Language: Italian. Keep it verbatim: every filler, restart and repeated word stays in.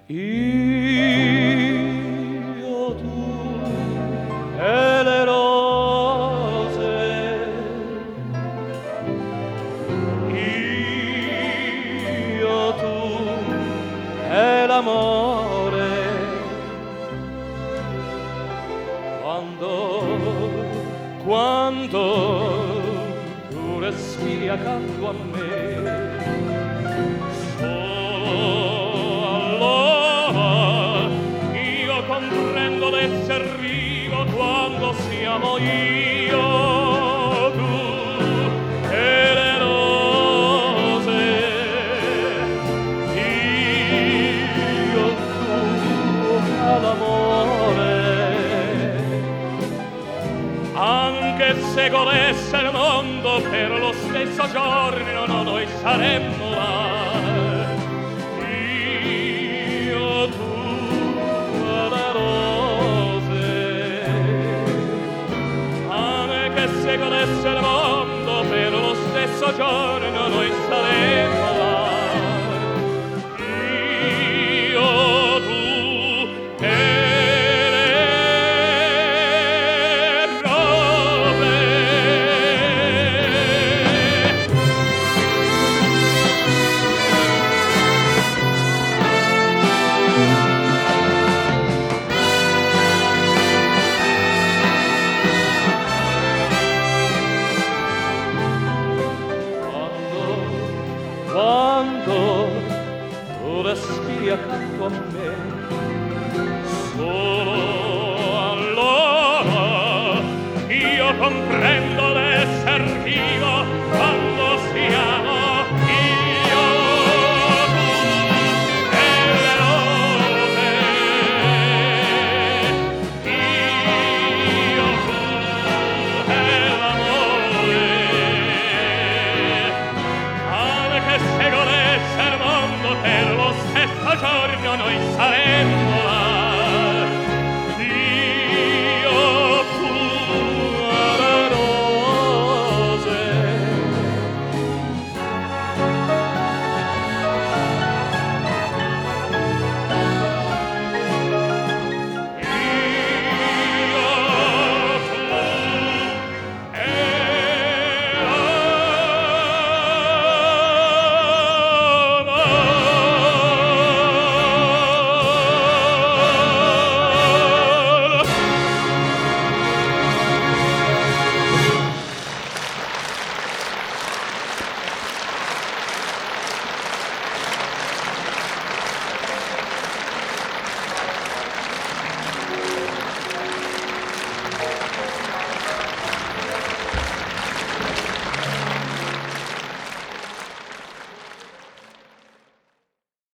Io, tu e le rose, io, tu e l'amore, quando, quando tu respiri accanto a me, comprendo d'esser vivo quando siamo io, tu e le rose, io, tu all'amore. Anche se godesse il mondo per lo stesso giorno, no, noi saremmo là. Se godesse il mondo per lo stesso giorno noi saremmo là. Io, tu e le rose. Quando tu respiri accanto a me, solo allora io comprendo d'esser vivo quando siamo io, tu e le rose, io, tu e l'amore. Se godesse il mondo per lo stesso giorno noi saremmo